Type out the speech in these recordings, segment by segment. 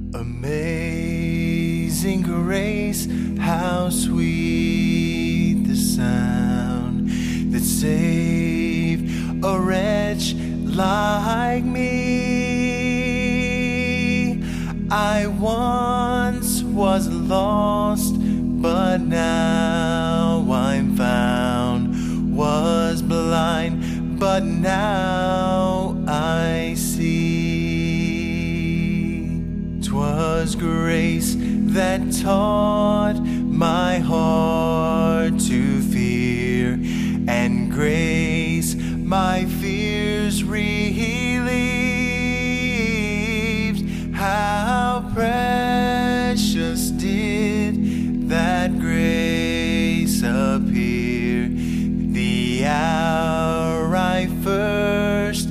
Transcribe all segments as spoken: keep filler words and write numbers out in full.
Amazing grace, how sweet the sound that saved a wretch like me. I once was lost, but now I'm found. Was blind, but now I see. 'Twas grace that taught my heart to fear, and grace my fears relieved. How precious did that grace appear the hour I first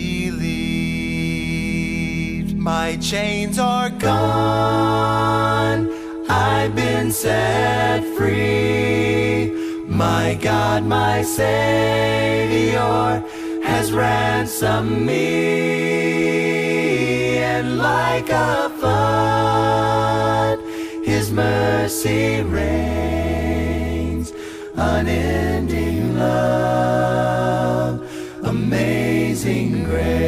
believed. My chains are gone, I've been set free. My God, my Savior has ransomed me, and like a flood His mercy reigns. Unending love, amazing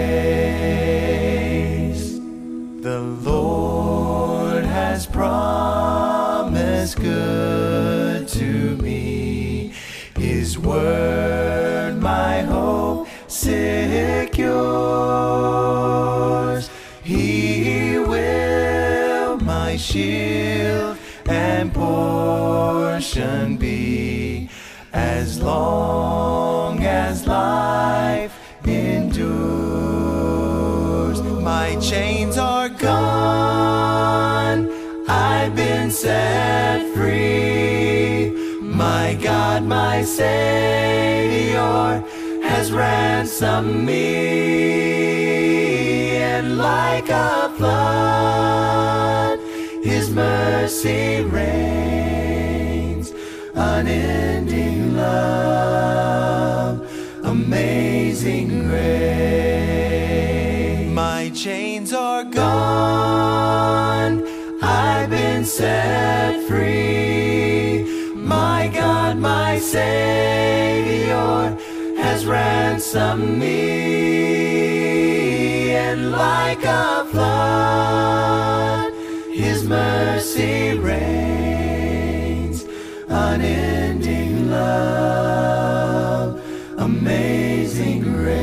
grace. The Lord has promised good to me. His word my hope secures. He will my shield and portion be, as long as life endures. My chains are gone, I've been set free. My God, my Savior has ransomed me, and like a flood His mercy reigns. Unending love, amazing grace. My chains are gone, I've been set free. My God, my Savior has ransomed me, and like a flood His mercy reigns. Unending love, amazing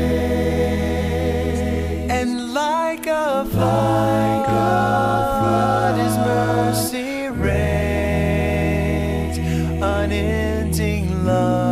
grace. And like a flood, like a flood His mercy reigns. Unending love.